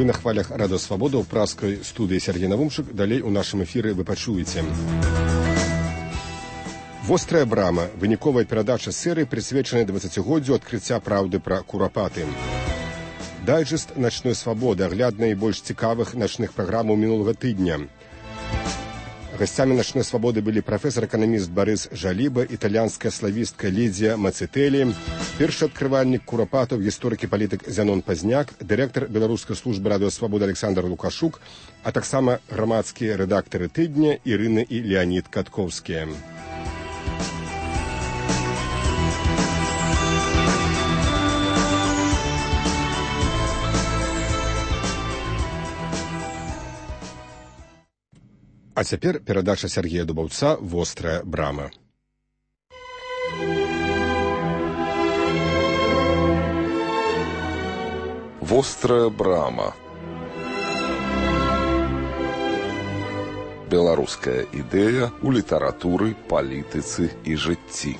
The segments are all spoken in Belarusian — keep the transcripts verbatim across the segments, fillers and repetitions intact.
Вы на хвалях Радио Свобода ў праскай студыі Сергей Навумчык. Далей у нашым эфіры вы пачуеце. Вострая брама. Выніковая перадача серыі, прысвечанай дваццацігоддзю адкрыцця праўды пра курапаты. Дайджэст начной свабоды, агляд найбольш цікавых начных праграмаў мінулага тыдня. Гасцямі начной свабоды былі прафесар-эканаміст Барыс Жаліба, італьянская славістка Лідзія Мацэтэлі, першы адкрывальнік курапатаў, гісторык і палітык Зянон Пазняк, дырэктар беларускай службы Радыё Свабода Александр Лукашук, а таксама грамадскія рэдактары тыдня Ірына і Леанід Каткоўскія. А цяпер перадача Сергея Дубаўца «Вострая брама». Вострая брама. Беларуская ідэя ў літаратуры, палітыцы і жыцці.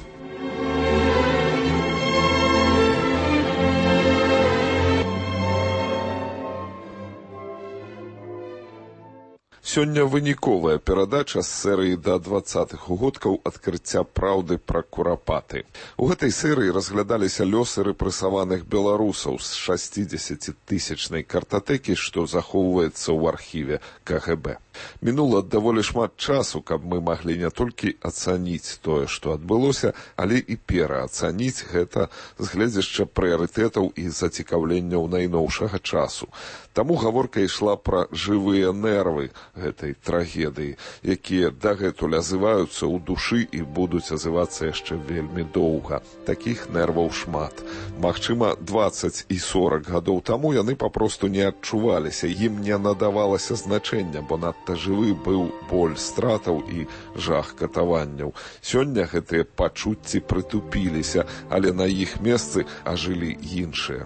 Сёння выніковая перадача з серыі да дваццатых годкаў адкрыцця праўды пра курапаты. У гэтай серыі разглядаліся лёсы рэпрэсаваных беларусаў з шасцідзесяцітысячнай картатэкі, што захоўваецца ў архіве ка гэ бэ. Мінула даволі шмат часу, каб мы маглі не толькі ацаніць тое, што адбылося, але і пераацаніць гэта з гледзяшча прыярытэтаў і зацікаўленняў найноўшага часу. Таму гаворка ішла пра жывыя нервы гэтай трагедыі, якія дагэтуль азываюцца ў душы і будуць азывацца яшчэ вельмі доўга. Такіх нерваў шмат. Магчыма, дваццаць і сорак гадоў таму яны папросту не адчуваліся, ім не надавалася значэння, бо надта жывы быў боль стратаў і жах катаванняў. Сёння гэтыя пачуцці прытупіліся, але на іх месцы ажылі іншыя.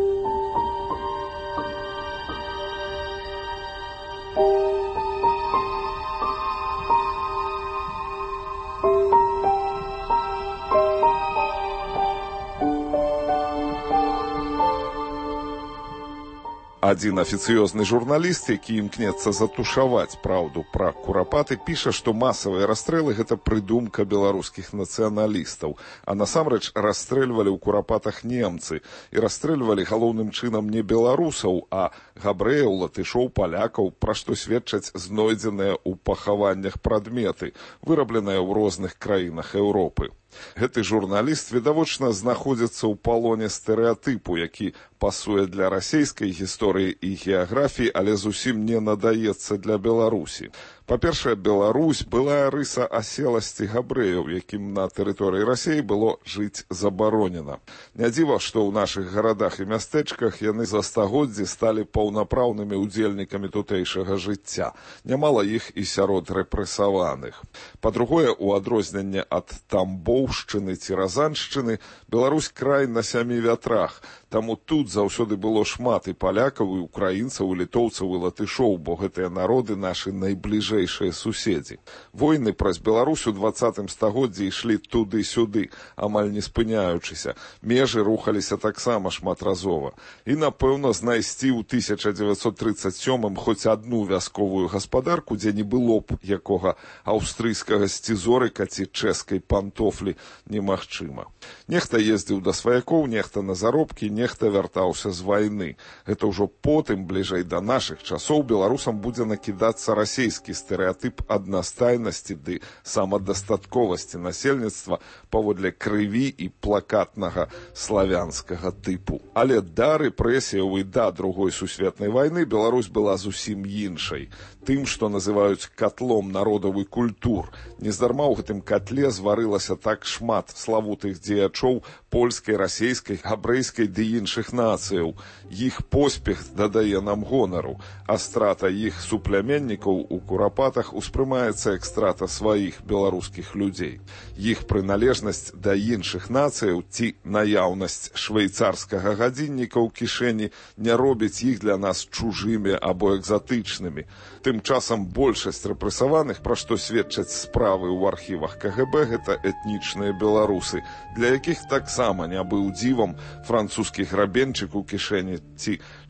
Адзін афіцыёзны журналіст, які імкнецца затушаваць праўду пра курапаты, піша, што масавыя расстрэлы – гэта прыдумка беларускіх нацыяналістаў. А насамрэч расстрэльвалі ў курапатах немцы. І расстрэльвалі галоўным чынам не беларусаў, а габрэяў, латышоў, палякаў, пра што сведчаць знойдзеныя ў пахаваннях прадметы, вырабленыя ў розных краінах Еўропы. Гэты журналіст відавочна знаходзіцца ў палоне стэрэатыпу, які пасуе для расейскай гісторыі і геаграфіі, але зусім не надаецца для Беларусі. Па-першае, Беларусь былая рыса аселасці габрэяў, якім на тэрыторыі Расіі было жыць забаронена. Не дзіва, што ў нашых гарадах і мястэчках яны за стагоддзі сталі паўнапраўнымі ўдзельнікамі тутэйшага жыцця. Нямала іх і сярод рэпрэсаваных. Па-другое, у адрозненне ад Тамбоўшчыны ці Разаншчыны, Беларусь край на сямі вятрах. Таму тут заўсёды было шмат і палякаў, і украінцаў, і літоўцаў, і латышоў, бо гэтыя народы нашы найбліжэйшыя суседзі. Войны праз Беларусь у дваццатым стагоддзі ішлі туды-сюды, амаль не спыняючыся. Межы рухаліся таксама шматразова. І, напэўна, знайсці ў тысяча дзевяцьсот трыццаць сёмым хоць адну вясковую гаспадарку, дзе не было б якога аўстрыйскага сцізорыка ці чэшскай пантофлі, немагчыма. Нехта ездзіў да сваякоў, нехта на заробкі, нехта вяртаўся з вайны. Гэта ўжо потым, бліжэй да нашых часоў, беларусам будзе накідацца расейскі стэрэатып аднастайнасці ды самадастатковасці насельніцтва паводле крыві і плакатнага славянскага тыпу. Але да рэпрэсіяў і да другой сусветнай вайны Беларусь была зусім іншай. Тым, што называюць катлом народаў і культур. Нездарма ў гэтым катле зварылася так шмат славутых дзеячоў польскай, расейскай, габрэйскай ды іншых нацыяў. Іх поспех дадае нам гонару, а страта іх супляменнікаў у курапатах успрымаецца як страта сваіх беларускіх людзей. Іх прыналежнасць да іншых нацыяў ці наяўнасць швейцарскага гадзінніка ў кішэні не робіць іх для нас чужымі або экзатычнымі. Тым часам большасць рэпрэсаваных, пра што сведчаць справы ў архівах ка гэ бэ, гэта этнічныя беларусы, для якіх таксама не быў дзівам французскі грабенчык у кішэні ці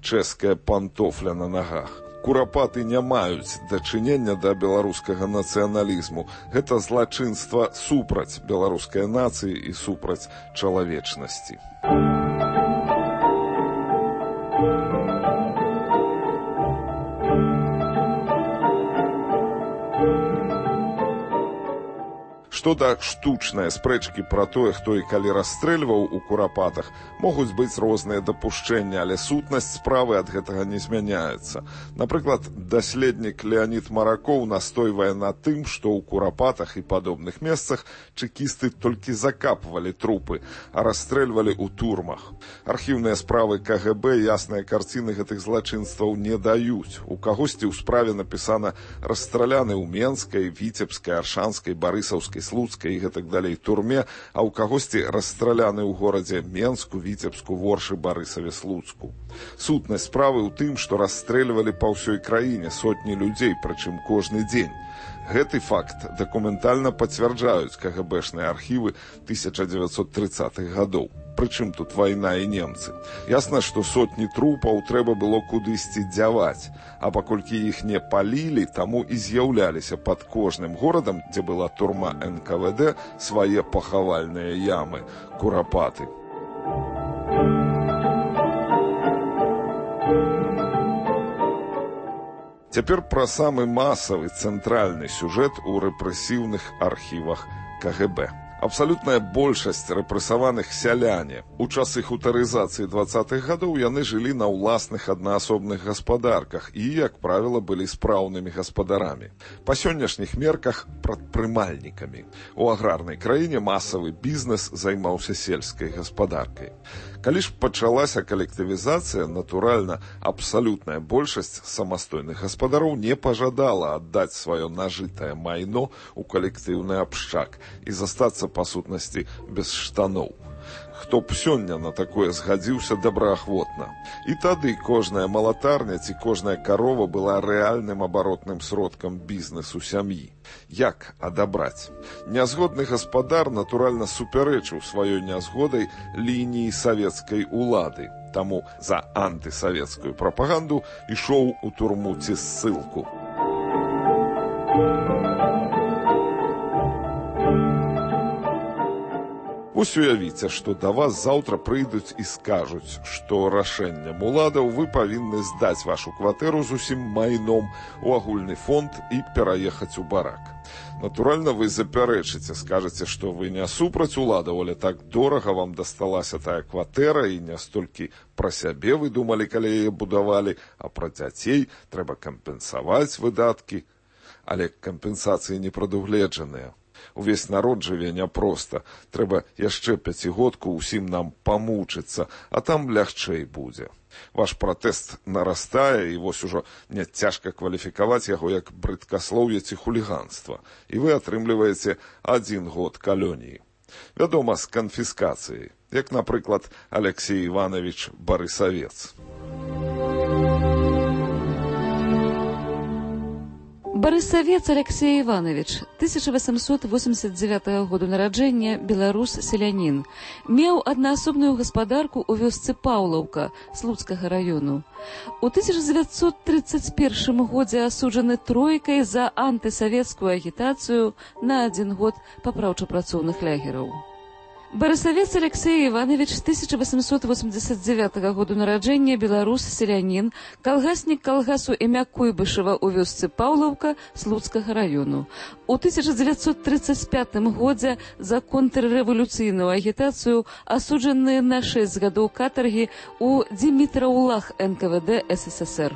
чэшская пантофля на нагах. Курапаты не маюць дачынення да беларускага нацыяналізму. Гэта злачынства супраць беларускай нацыі і супраць чалавечнасці. Што да штучнай спрэчкі пра тое, хто і калі расстрэльваў у курапатах, могуць быць розныя дапушчэнні, але сутнасць справы ад гэтага не змяняецца. Напрыклад, даследнік Леонід Маракоў настойвае на тым, што ў курапатах і падобных месцах чэкісты толькі закапвалі трупы, а расстрэльвалі ў турмах. Архіўныя справы ка гэ бэ ясныя карціны гэтых злачынстваў не даюць. У кагосьці ў справе напісана «расстраляны ў Менскай, Віцебскай, Аршанскай, Барысаўскай, Слуцкай і гэтак далей турме, а ў кагосьці расстраляны ў горадзе Менску, Віцебску, Воршы, Барысаве, Слуцку. Сутнасць справы ў тым, што расстрэльвалі па ўсёй краіне сотні людзей, прычым кожны дзень. Гэты факт дакументальна пацвярджаюць ка гэ бэшныя архівы тысяча дзевяцьсот трыццатых гадоў. Прычым тут вайна і немцы. Ясна, што сотні трупаў трэба было кудысьці дзяваць, а паколькі іх не палілі, таму і з'яўляліся пад кожным горадам, дзе была турма эн ка вэ дэ, свае пахавальныя ямы, курапаты. Цяпер пра самы масавы цэнтральны сюжэт у рэпрэсіўных архівах ка гэ бэ. Абсалютная большасць рэпрэсаваных сяляне. У часы хутарызацыі дваццатых гадоў яны жылі на ўласных аднаасобных гаспадарках і, як правіла, былі спраўнымі гаспадарамі. Па сённяшніх мерках прадпрымальнікамі. У аграрнай краіне масавы бізнес займаўся сельскай гаспадаркай. Калі ж пачалася калектывізацыя, натуральна, абсалютная большасць самастойных гаспадароў не пажадала аддаць сваё нажытае майно ў калектыўны абшчак і застацца, па сутнасці, без штаноў. Хто б сёння на такое згадзіўся добраахвотна. І тады кожная малатарня ці кожная карова была рэальным абаротным сродкам бізнесу сям'і. Як адабраць? Нязгодны гаспадар, натуральна, супярэчыў сваёй нязгодай лініі савецкай улады. Таму за антысавецкую прапаганду ішоў у турму ці ссылку. Вось уявіце, што да вас заўтра прыйдуць і скажуць, што рашэннем уладаў вы павінны здаць вашу кватэру з усім майном у агульны фонд і пераехаць у барак. Натуральна, вы запярэчыце, скажаце, што вы не супраць уладаў, але так дорага вам дасталася тая кватэра, і не столькі пра сябе вы думалі, калі яе будавалі, а пра дзяцей трэба кампенсаваць выдаткі. Але кампенсацыі не прадугледжаныя. Увесь народ жыве няпроста. Трэба яшчэ пяцігодку ўсім нам памучыцца, а там лягчэй будзе. Ваш пратэст нарастае, і вось ужо не цяжка кваліфікаваць яго як брыдкаслоўе ці хуліганства. І вы атрымліваеце адзін год калоніі. Вядома, з канфіскацыяй, як, напрыклад, Алексей Іванович Барысавец. Барысавец Алексей Іванович, тысяча восемьсот восемьдесят девятого году нараджэння, беларус, селянін. Меў аднаасобную гаспадарку ў вёсцы Паўлаўка, Слуцкага раёну. У тысяча девятьсот тридцать первом годзе асуджаны тройкай за антысавецкую агітацыю на адзін год папраўча-працоўных лягераў. Барысавец Алексей Іванович, тысяча восемьсот восемьдесят девятого году нараджэння, беларус, селянін, калгаснік калгасу імя Куйбышева ў вёсцы Паўлаўка, Слуцкага раёну. У тысяча девятьсот тридцать пятом годзе за контррэвалюцыйную агітацыю асуджаны на шэсць гадоў катаргі ў Димитраўлах эн ка вэ дэ эс эс эс эр.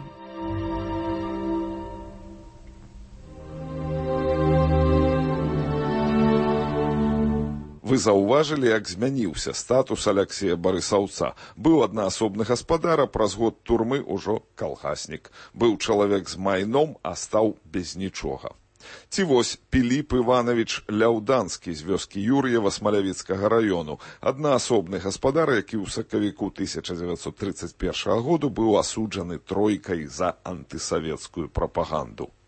Вы заўважылі, як змяніўся статус Алексея Барысаўца. Быў аднаасобны гаспадар, а праз год турмы ўжо калгаснік. Быў чалавек з майном, а стаў без нічога. Ці вось Піліп Іванович Ляўданскі з вёскі Юр'ева Смалявіцкага раёну, аднаасобны гаспадар, які ў сакавіку тысяча дзевяцьсот тридцать первого году быў асуджаны тройкай за антысавецкую прапаганду.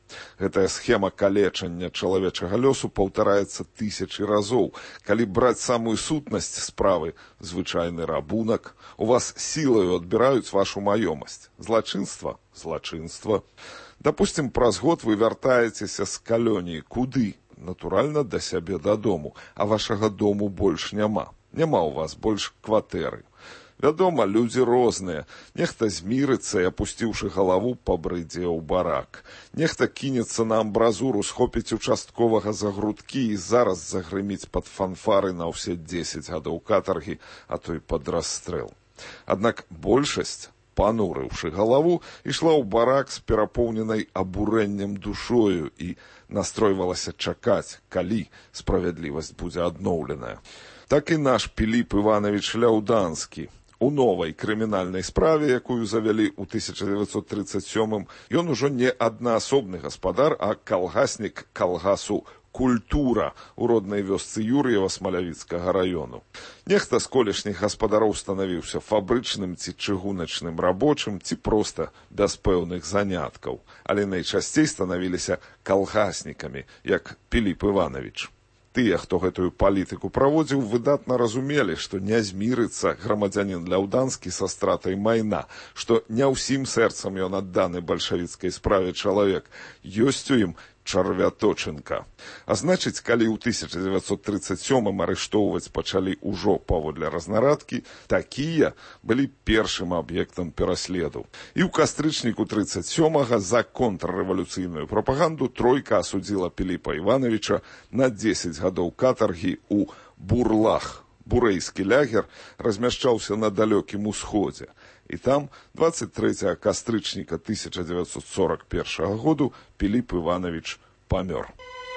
Гэтая схема калечання чалавечага лёсу паўтараецца тысячы разоў. Калі браць самую сутнасць справы, звычайны рабунак, у вас сілаю адбіраюць вашу маёмасць. Злачынства – злачынства. Дапусцім, праз год вы вяртаецеся з калоніі. Куды? Натуральна, да сябе дадому. А вашага дому больш няма. Няма ў вас больш кватэры. Вядома, людзі розныя. Нехта змірыцца і, апусціўшы галаву, пабрыдзе ў барак. Нехта кінецца на амбразуру, схопіць участковага за грудкі і зараз загрыміць пад фанфары на ўсе дзесяць гадоў катаргі, а то і пад расстрэл. Аднак большасць, панурыўшы галаву, ішла ў барак з перапоўненай абурэннем душою і настройвалася чакаць, калі справядлівасць будзе адноўленая. Так і наш Піліп Іванович Ляўданскі. У новай крымінальнай справе, якую завялі ў тысяча дзевяцьсот трыццаць сёмым, ён ужо не аднаасобны гаспадар, а калгаснік калгасу «Культура» у роднай вёсцы Юр'ева Смалявіцкага раёну. Нехта з колішніх гаспадароў станавіўся фабрычным ці чыгуначным рабочым, ці проста без пэўных заняткаў, але найчасцей станавіліся калгаснікамі, як Піліп Іванович. Тыя, хто гэтую палітыку праводзіў, выдатна разумелі, што не змірыцца грамадзянін Ляўданскі са стратай майна, што не ўсім сэрцам ён адданы бальшавіцкай справе чалавек, ёсць у ім чарвяточынка. А значыць, калі ў тысяча дзевяцьсот трыццаць сёмым арыштоўваць пачалі ўжо паводле разнарадкі, такія былі першым аб'ектам пераследу. І ў кастрычніку трыццаць сёмага за контррэвалюцыйную прапаганду тройка асудзіла Піліпа Івановича на дзесяць гадоў катаргі ў Бурлах. Бурэйскі лягер размяшчаўся на далёкім усходзе. І там дваццаць трэцяга кастрычніка тысяча дзевяцьсот сорак першага году Піліп Іванович памёр.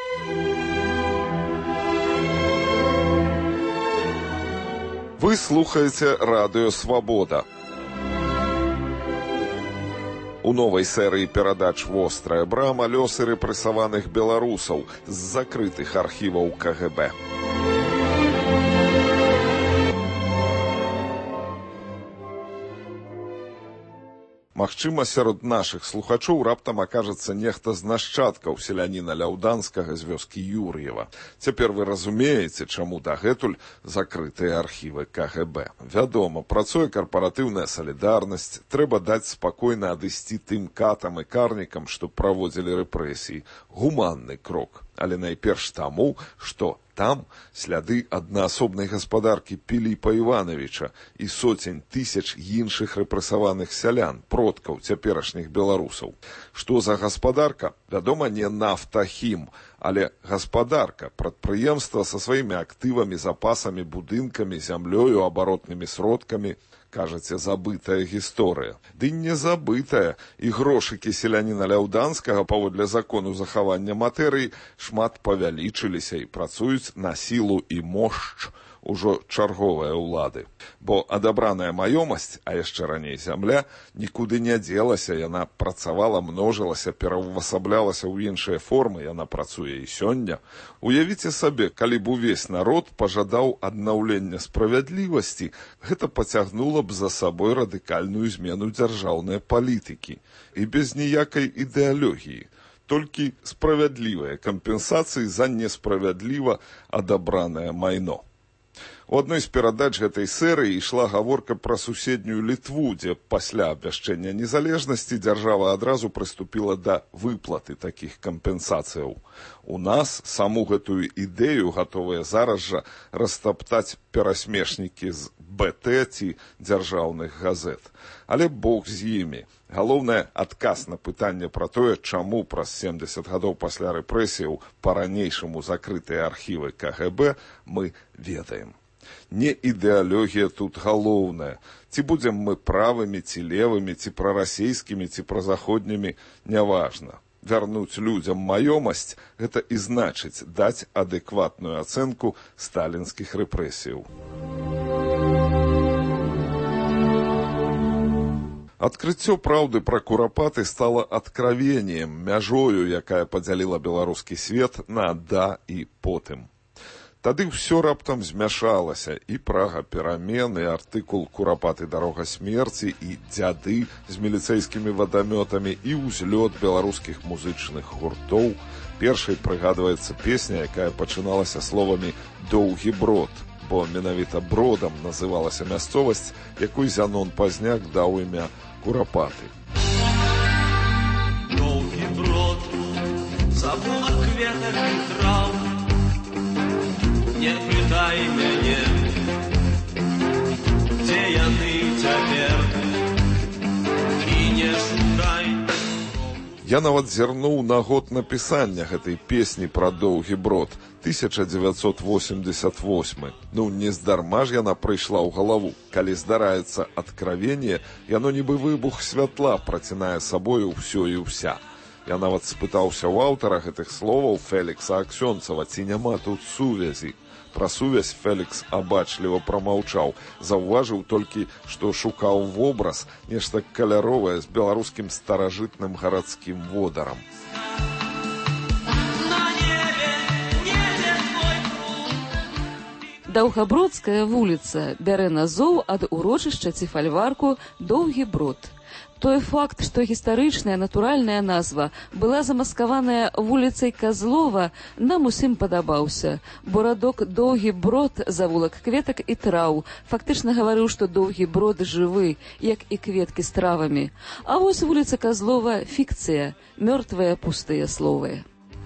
Вы слухаеце радыё «Свабода». У новай серыі перадач «Вострая брама» лёсы рэпрэсаваных беларусаў з закрытых архіваў ка гэ бэ. Магчыма, сярод нашых слухачоў раптам акажацца нехта з нашчадкаў селяніна Ляўданскага з вёскі Юр'ева. Цяпер вы разумееце, чаму дагэтуль закрытыя архівы ка гэ бэ. Вядома, працуе карпаратыўная салідарнасць, трэба даць спакойна адысці тым катам і карнікам, што праводзілі рэпрэсіі. Гуманны крок. Але найперш таму, што там сляды аднаасобнай гаспадаркі Піліпа Івановича і соцень тысяч іншых рэпрэсаваных сялян, продкаў цяперашніх беларусаў. Што за гаспадарка? Вядома, не нафтахім, але гаспадарка, прадпрыемства са сваімі актывамі, запасамі, будынкамі, зямлёю, абаротнымі сродкамі. Кажаце, забытая гісторыя. Ды не забытая. І грошыкі селяніна Ляўданскага паводле закону захавання матэрыі шмат павялічыліся і працуюць на сілу і мошч ужо чарговыя ўлады. Бо адабраная маёмасць, а яшчэ раней зямля, нікуды не дзелася, яна працавала, множылася, пераўвасаблялася ў іншыя формы, яна працуе і сёння. Уявіце сабе, калі б увесь народ пажадаў аднаўлення справядлівасці, гэта пацягнула б за сабой радыкальную змену дзяржаўнай палітыкі. І без ніякай ідэалогіі. Толькі справядлівыя кампенсацыі за несправядліва адабранае майно. У адной з перадач гэтай серыі ішла гаворка пра суседнюю Літву, дзе пасля абвяшчэння незалежнасці дзяржава адразу прыступіла да выплаты такіх кампенсацыяў. У нас саму гэтую ідэю гатовыя зараз жа растаптаць перасмешнікі з бэ тэ ці дзяржаўных газет. Але Бог з імі. Галоўнае, адказ на пытанне пра тое, чаму праз семдзесят гадоў пасля рэпрэсіяў па-ранейшаму закрытыя архівы ка гэ бэ, мы ведаем. Не ідэалогія тут галоўная. Ці будзем мы правымі, ці левымі, ці прарасейскімі, ці празаходнімі, няважна. Вярнуць людзям маёмасць – гэта і значыць даць адэкватную ацэнку сталінскіх рэпрэсіяў. Адкрыццё праўды пра курапаты стала адкравеннем, мяжою, якая падзяліла беларускі свет на да і потым. Тады ўсё раптам змяшалася, і прага перамен, і артыкул «Курапаты дарога смерці», і дзяды з міліцэйскімі вадамётамі, і ўзлёт беларускіх музычных гуртоў. Першай прыгадваецца песня, якая пачыналася словамі «Доўгі брод», бо менавіта бродам называлася мясцовасць, якой Зянон Пазняк даў імя Курапаты. Доўгі брод, забула кветак і траў, не пытай мяне, дзе яны цяпер, і не шукай. Я нават зірнуў на год напісання гэтай песні пра доўгі брод, тысяча дзевяцьсот восемьдесят восьмы. Ну, не здарма ж яна прыйшла ў галаву. Калі здараецца адкравенне, яно нібы выбух святла працінае сабою ўсё і ўся. Я нават спытаўся ў аўтара гэтых словаў Фелікса Аксёнцава, ці няма тут сувязі. Пра сувязь Фелікс абачліва прамаўчаў, заўважыў толькі, што шукаў вобраз, нешта каляровае з беларускім старажытным гарадскім водарам. Даўгабродская вуліца бярэ назоў ад урочышча ці фальварку «Доўгі брод». Той факт, што гістарычная натуральная назва была замаскаваная вуліцай Казлова, нам усім падабаўся, бо радок «Доўгі брод» завулак кветак і траў фактычна гаварыў, што доўгі брод жывы, як і кветкі з травамі. А вось вуліца Казлова – фікцыя, мёртвыя пустыя словы.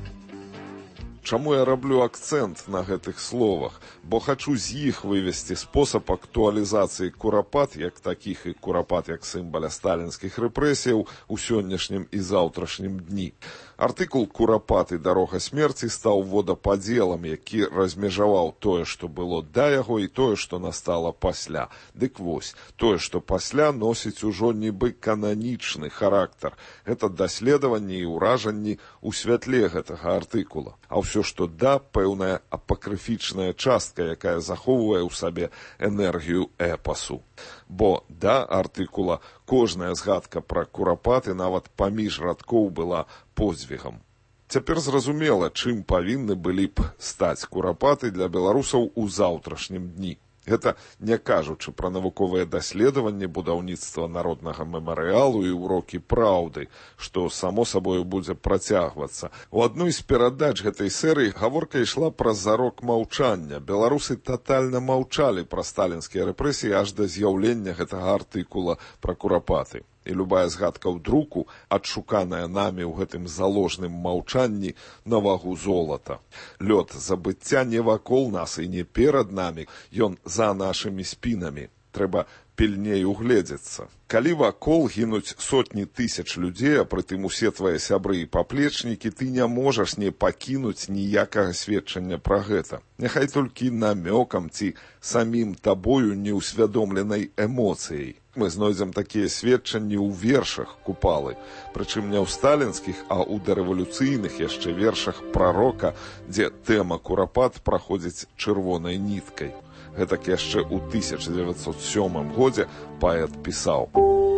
Чаму я раблю акцэнт на гэтых словах? Бо хачу з іх вывесці спосаб актуалізацыі курапат, як такіх, і курапат як сімваля сталінскіх рэпрэсіяў у сённяшнім і заўтрашнім дні. Артыкул «Курапаты дарога смерці» стаў водападзелам, які размежаваў тое, што было да яго, і тое, што настала пасля. Дык вось, тое, што пасля, носіць ужо нібы кананічны характар. Гэта даследаванні і ўражанні ў святле гэтага артыкула. А ўсё, што да, пэўная апакрыфічная частка, якая захоўвае ў сабе энергію эпасу. Бо да артыкула кожная згадка пра курапаты нават паміж радкоў была подзвігам. Цяпер зразумела, чым павінны былі б стаць курапаты для беларусаў у заўтрашнім дні. Гэта не кажучы пра навуковыя даследаванні, будаўніцтва народнага мемарыялу і ўрокі праўды, што само сабою будзе працягвацца. У адной з перадач гэтай серыі гаворка ішла пра зарок маўчання. Беларусы татальна маўчалі пра сталінскія рэпрэсіі аж да з'яўлення гэтага артыкула пра курапаты. І любая згадка ў друку, адшуканая намі ў гэтым заложным маўчанні, на вагу золата. Лёд забыцця не вакол нас і не перад намі, ён за нашымі спінамі. Трэба пільней угледзецца. Калі вакол гінуць сотні тысяч людзей, а прытым усе твае сябры і паплечнікі, ты не можаш не пакінуць ніякага сведчання пра гэта. Няхай толькі намёкам ці самім табою неўсвядомленай эмоцыяй. Мы знойдзем такія сведчанні ў вершах Купалы, прычым не ў сталінскіх, а ў дарэвалюцыйных яшчэ вершах прарока, дзе тэма курапат праходзіць чырвонай ніткай. Гэтак яшчэ ў тысяча дзевяцьсот сёмым годзе паэт пісаў: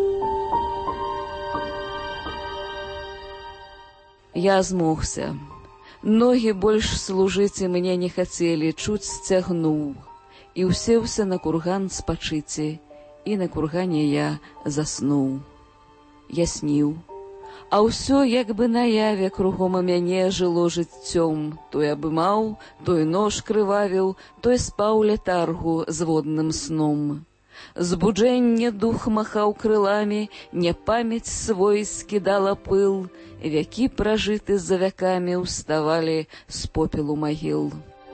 «Я змогся. Ногі больш служыць мне не хацелі, чуць сцягнуў. І ўсеўся на курган спачыце, і на кургане я заснуў. Я сніў. А ўсё як бы наяве кругом у мяне жыло жыццём. Той абымаў, той нож крывавіў, той спаў летаргу з водным сном. Збуджэнне дух махаў крыламі, не памяць свой скідала пыл, вякі пражыты за вякамі ўставалі з попелу магіл».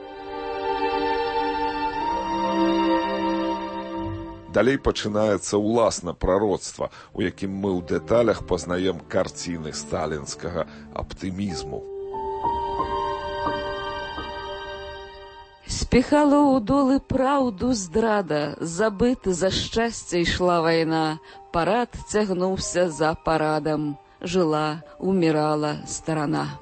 Далей пачынаецца ўласна прароцтва, у якім мы ў дэталях пазнаем карціны сталінскага аптымізму. Спіхала ў долы праўду здрада, забыты за шчасце ішла вайна, парад цягнуўся за парадам, жыла, умірала старана.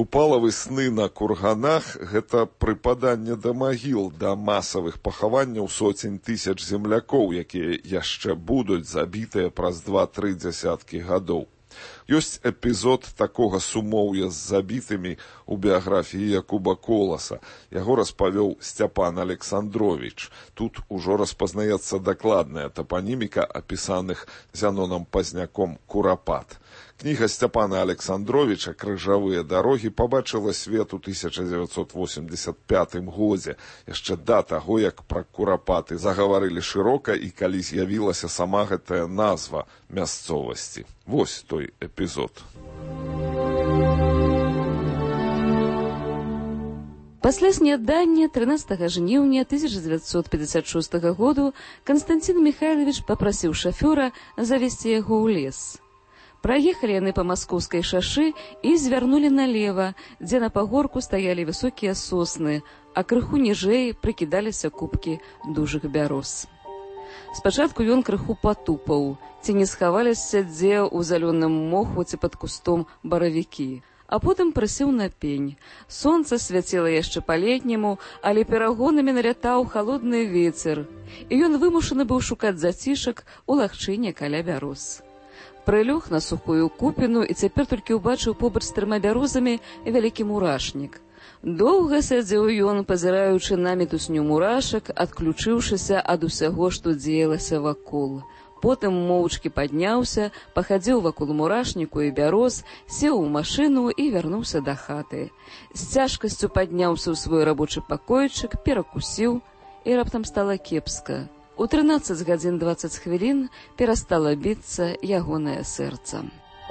Купалавы сны на курганах – гэта прыпаданне да магіл, да масавых пахаванняў соцень тысяч землякоў, якія яшчэ будуць забітыя праз два-тры дзясяткі гадоў. Ёсць эпізод такога сумоўя з забітымі ў біяграфіі Якуба Коласа. Яго распавёў Сцяпан Александрович. Тут ужо распазнаецца дакладная тапаніміка апісаных Зяноном Пазняком Курапат. Кніга Сцяпана Александровича «Крыжавыя дарогі» пабачыла свет у тысяча дзевяцьсот восемьдесят пятым годзе, яшчэ да таго, як пра курапаты загаварылі шырока і калі з'явілася сама гэтая назва мясцовасці. Вось той эпізод. Пасля снядання трынаццатага жніўня тысяча дзевяцьсот пятьдесят шостага году Канстанцін Михайлович папрасіў шафёра завесці яго ў лес. Праехалі яны па маскоўскай шашы і звярнулі налева, дзе на пагорку стаялі высокія сосны, а крыху ніжэй прыкідаліся купкі дужых бяроз. Спачатку ён крыху патупаў, ці не схаваліся дзе ў зялёным моху ці пад кустом баравікі. А потым прысеў на пень. Сонца свяціла яшчэ па-летняму, але перагонамі налятаў халодны вецер, і ён вымушаны быў шукаць зацішак у лагчыне каля бяроз. Прылёг на сухую купіну і цяпер толькі ўбачыў побач з трыма бярозамі вялікі мурашнік. Доўга сядзеў ён, пазіраючы на мітусню мурашак, адключыўшыся ад усяго, што дзеялася вакол. Потым моўчкі падняўся, пахадзіў вакол мурашніку і бяроз, сеў у машыну і вярнуўся да хаты. З цяжкасцю падняўся ў свой рабочы пакойчык, перакусіў, і раптам стала кепска. У трынаццаць гадзін дваццаць хвілін перастала біцца ягонае сэрца.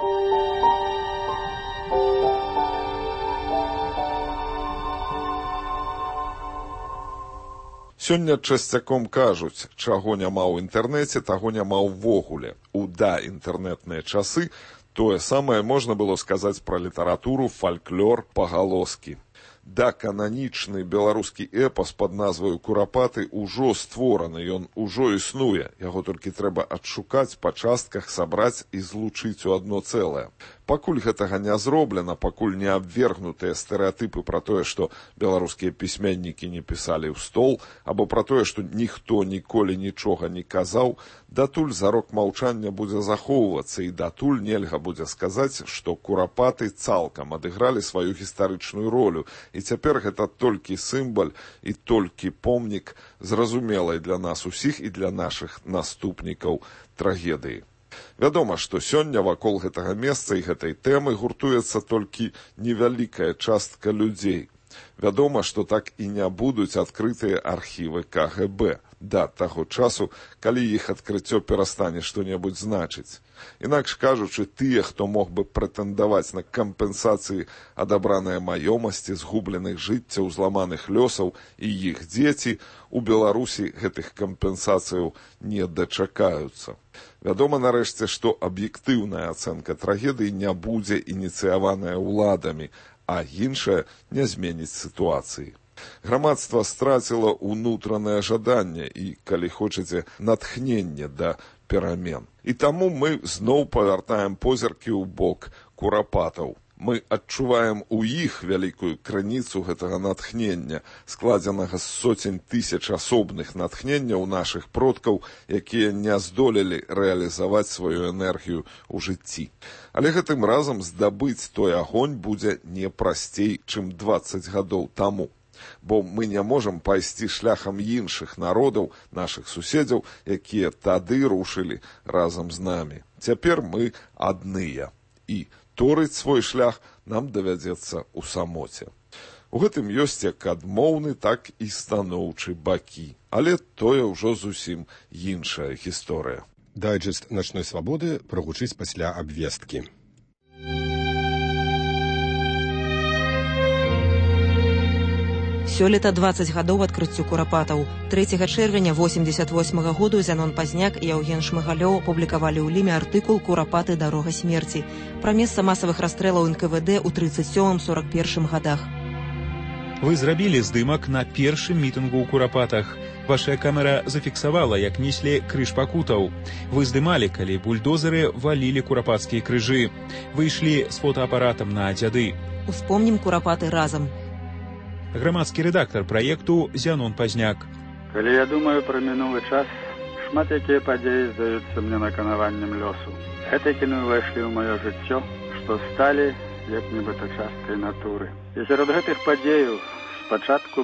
Сёння часцяком кажуць, чаго няма ў інтэрнэце, таго няма ўвогуле. У даінтэрнэтныя часы тое самае можна было сказаць пра літаратуру, фальклор, пагалоскі. Да, кананічны беларускі эпас пад назваю «Курапаты» ужо створаны, ён ужо існуе. Яго толькі трэба адшукаць па частках, сабраць і злучыць у адно цэлае. Пакуль гэтага не зроблена, пакуль не абвергнутыя стэрэатыпы пра тое, што беларускія пісьменнікі не пісалі ў стол, або пра тое, што ніхто ніколі нічога не казаў, датуль зарок маўчання будзе захоўвацца, і датуль нельга будзе сказаць, што курапаты цалкам адыгралі сваю гістарычную ролю, і цяпер гэта толькі сімвал і толькі помнік зразумелай для нас усіх і для нашых наступнікаў трагедыі. Вядома, што сёння вакол гэтага месца і гэтай тэмы гуртуецца толькі невялікая частка людзей. Вядома, што так і не будуць адкрытыя архівы ка гэ бэ да таго часу, калі іх адкрыццё перастане што-небудзь значыць. Інакш кажучы, тыя, хто мог бы прэтэндаваць на кампенсацыі адабраныя маёмасці, згубленых жыццяў, зламаных лёсаў і іх дзеці, у Беларусі гэтых кампенсацыяў не дачакаюцца. Вядома, нарэшце, што аб'ектыўная ацэнка трагедыі не будзе ініцыяваная ўладамі, а іншае не зменіць сітуацыі. Грамадства страціла ўнутранае жаданне і, калі хочаце, натхненне да перамен. І таму мы зноў павяртаем позіркі ў бок курапатаў. Мы адчуваем у іх вялікую крыніцу гэтага натхнення, складзенага з соцень тысяч асобных натхненняў нашых продкаў, якія не здолелі рэалізаваць сваю энергію ў жыцці. Але гэтым разам здабыць той агонь будзе не прасцей, чым дваццаць гадоў таму. Бо мы не можам пайсці шляхам іншых народаў, нашых суседзяў, якія тады рушылі разам з намі. Цяпер мы адныя. І торыць свой шлях нам давядзецца ў самоце. У гэтым ёсць як адмоўны, так і станоўчы бакі. Але тое ўжо зусім іншая гісторыя. Дайджэст «Начной свабоды» прагучыць пасля абвесткі. Сёлета дваццаць гадоў адкрыццю курапатаў. трэцяга чэрвеня восемьдесят восьмага году Зянон Пазняк і Яўген Шмыгалёў апублікавалі ў ліме артыкул «Курапаты. Дарога смерці» пра месца масавых расстрэлаў эн ка вэ дэ ў трыццаць сёмым — сорак першым гадах. Вы зрабілі здымак на першым мітынгу ў Курапатах. Ваша камера зафіксавала, як неслі крыж пакутаў. Вы здымалі, калі бульдозеры валілі курапацкія крыжы. Вы ішлі з фотоапаратам на дзяды. Успомнім курапаты разам. Грамадскі рэдактар праекту Зянон Пазняк. Калі я думаю пра мінулы час, шмат якія падзеі здаюцца мне наканаваннем лёсу. Гэтыя кіно ўвайшлі ў маё жыццё, што сталі як нібыта часткай натуры. І сярод гэтых падзеяў спачатку